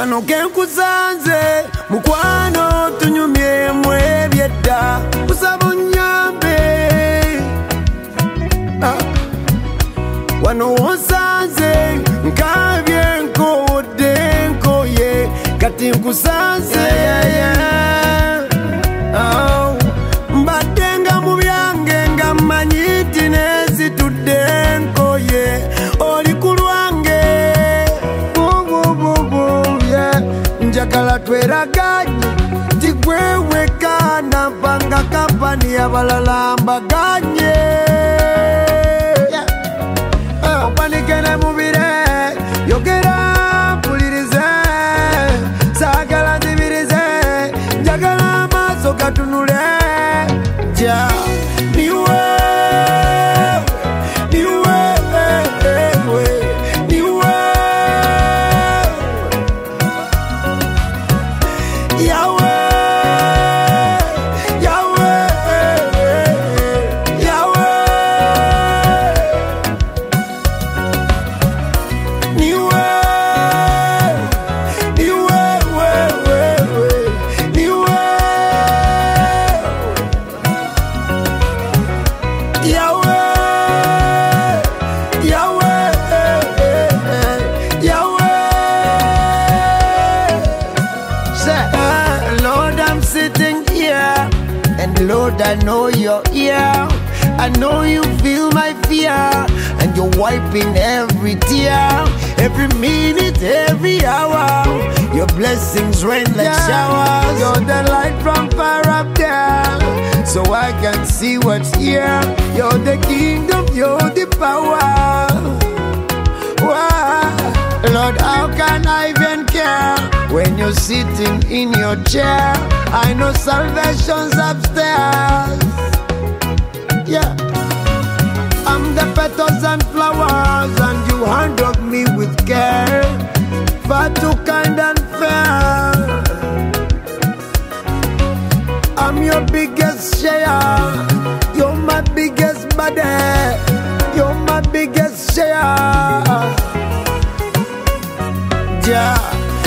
Kano kenkusanze mukwano tunyumye mwebyedda kusaba onyambe wano wonsanze nkabye nkowodde nkoye kati nkusanze mbadde nga mu byange nga mmanyi nti nezitudde nkoye oli ku lwange njagala tweraganye nti gweweka nampanga kampani y'abalala mbaganye ompanikene mubire yogera mpulirize saagala ndibirize njagala amaaso gatunule ja niwe Lord, I know you're here. I know you feel my fear, and you're wiping every tear, every minute, every hour. Your blessings rain like showers. You're the light from far up there, so I can see what's here. You're the kingdom, you're the power. Wow. Lord, how can I even care when you're sitting in your chair? I know salvation's upstairs. Yeah, I'm the petals and flowers, and you handle me with care. Far too kind and fair. I'm your biggest share. You're my biggest body. You're my biggest share. Yeah,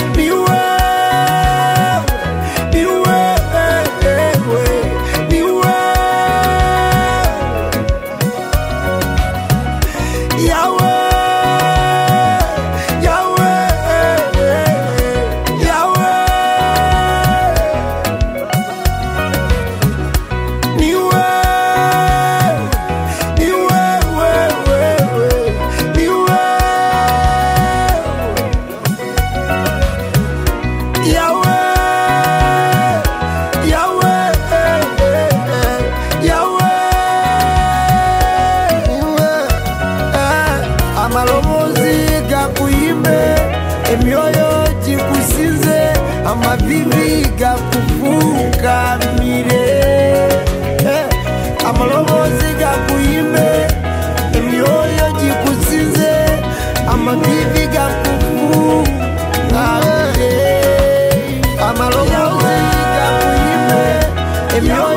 amalomozi gakuyimbe emyoyo gikusinze amavivi gakufukamire amalomozi gakuyimbe emyoyo gikusinze amavivi gakufukamire amalomozi gakuyimbe emyoyo